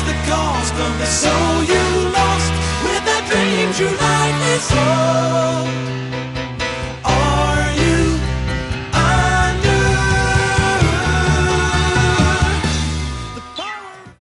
the cost of the soul you lost with the dreams you lightly sold.